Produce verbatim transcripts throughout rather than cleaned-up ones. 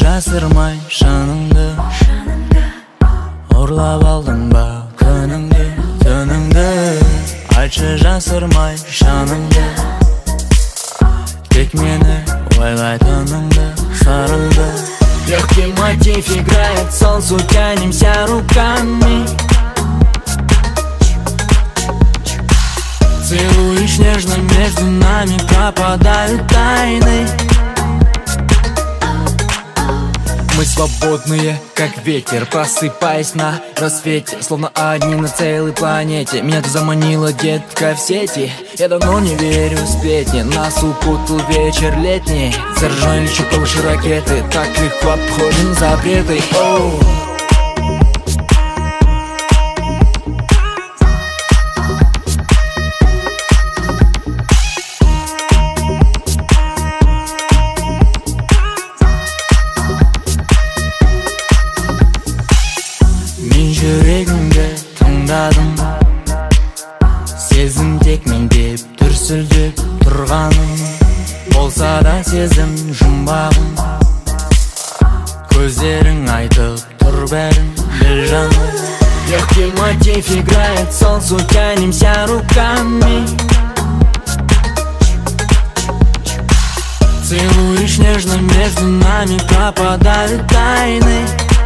жасырмай шыныңды, ұрлап алдың ба күніңді, түніңді. Айтшы жасырмай шыныңды, тек мені ойлайтыныңды, сырыңды. Легкий мотив играет, солнцу тянемся руками. Целуешь нежно, между нами пропадают тайны. Мы свободные, как ветер, просыпаясь на рассвете, словно одни на целой планете. Меня ты заманила, детка, в сети. Я давно не верю в сплетни. Нас укутал вечер летний. Заряжай лечу повыше ракеты. Так легко обходим запреты. Оу. Мен жүрегімді тыңдадым, сезім тек мен деп дүрсілдеп тұрғаным. Болса да сезім жұмбағым, көздерің айтып тұр бәрін біл жаным. Легкий мотив играет, солнцу тянемся руками. Целуешь нежно, между нами пропадают тайны.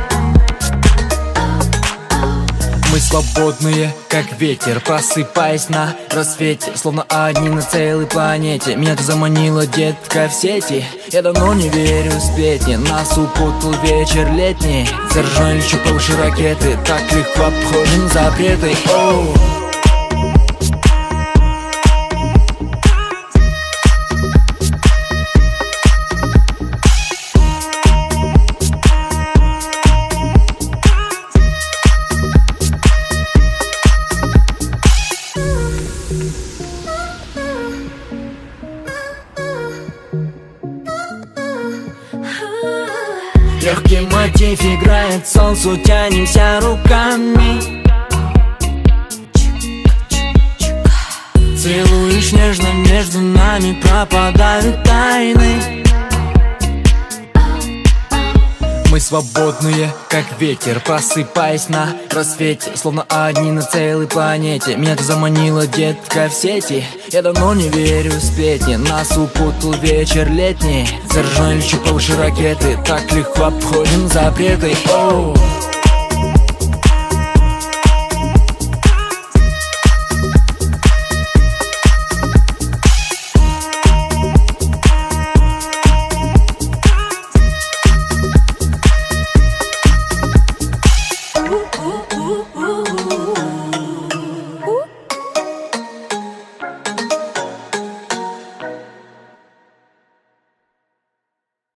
Мы свободные, как ветер, просыпаясь на рассвете, словно одни на целой планете. Меня ты заманила, детка, в сети. Я давно не верю в сплетни. Нас укутал вечер летний. Заряжай лечу повыше ракеты. Так легко обходим запреты. Оу. Легкий мотив играет, солнцу тянемся руками. Целуешь нежно, между нами пропадают тайны. Мы свободные, как ветер, просыпаясь на рассвете, словно одни на целой планете. Меня ты заманила, детка, в сети. Я давно не верю в сплетни. Нас укутал вечер летний. Заряжай лечу повыше ракеты. Так легко обходим запреты. Оу.